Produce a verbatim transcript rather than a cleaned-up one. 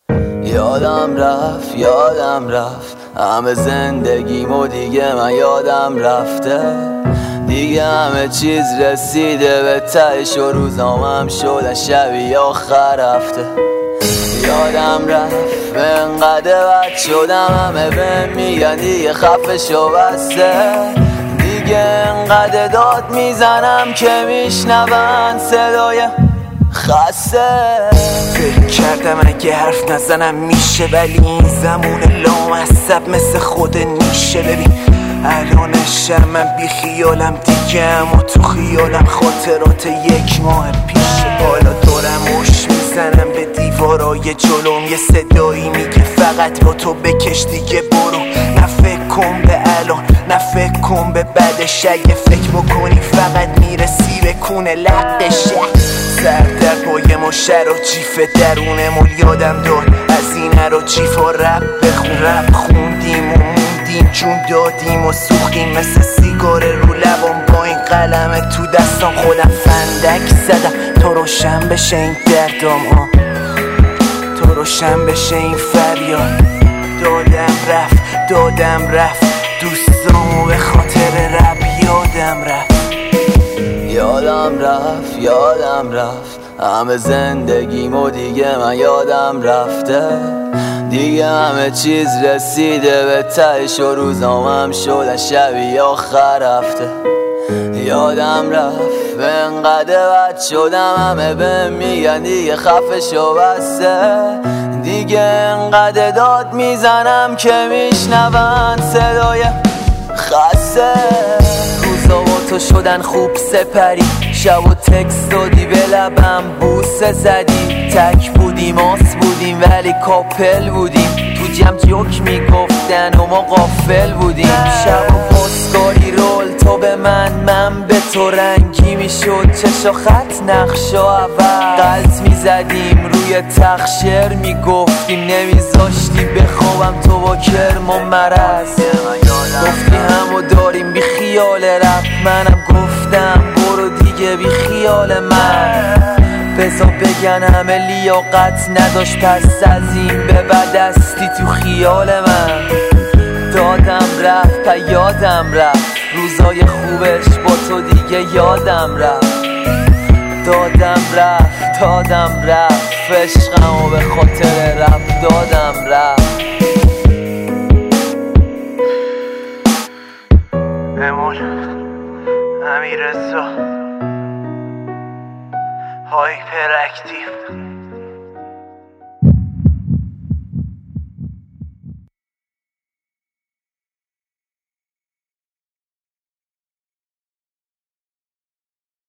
یادم رفت یادم رفت همه زندگیمو دیگه من یادم رفته، دیگه همه چیز رسیده به تهش و روزامم شدن شبیه آخر هفته. یادم رفت انقدر بد شدم همه بهم میگن دیگه خفه شو بسته، دیگه انقدر داد میزنم که میشنون صدای خسته. فکر کردم اگه حرف نزنم میشه، ولی این زمون لامصب مثل خود نیشه. ببین الانش من بی خیالم دیگه، اما تو خیالم خاطرات یک ماه پیشه. حالا دارم اش میزنم به دیوارای جلوم، یه صدایی میگه فقط با تو بکش دیگه برو. نه فکر کن به الان نه فکر کن به بعدش، اگه فکر بکنی فقط میرسی به کونه لقشه. سر در پای ما شر و جیف درونمون یادم داد از این رو جیف و رب بخون. رب خوندیم و موندیم جون دادیم و سوختیم مثل سیگار رو لبام، با این قلم تو دستام خودم فندک زدم تا روشن بشه این دردام، آه تا روشن بشه این فریاد. دادم رفت دادم رفت دوستامو به خاطر رب یادم رفت. یادم رفت یادم رفت همه زندگیمو دیگه من یادم رفته، دیگه همه چیز رسیده به تهش و روزامم شدن شبیه آخر هفته. یادم رفت انقدر بد شدم همه بهم میگن دیگه خفه شو بسته، دیگه انقدر داد میزنم که میشنون صدای خسته. روزا با تو شدن خوب سپری، شب و تکست دادی به لبم بوسه زدی. تک بودیم آس بودیم ولی کاپل بودیم، تو جمع جوک میگفتن و ما غافل بودیم. شب و پاسکاری رول تو به من من به تو، رنگی میشد چشا خط نقشا اول. غلط میزدیم روی تخت شعر میگفتیم، نمیذاشتی بخوابم تو با کرم و مرز. گفتی همو داریم بی خیال رب، منم گفتم برو دیگه بی خیال من. بزا بگن همه لیاقت نداشت پس از این به بعد استی تو خیال من. دادم رفت تا یادم رفت روزای خوبش با تو دیگه یادم رفت. دادم رفت دادم رفت عشقمو به خاطر رفت دادم رفت. امون امیررضا هایپر اکتیو.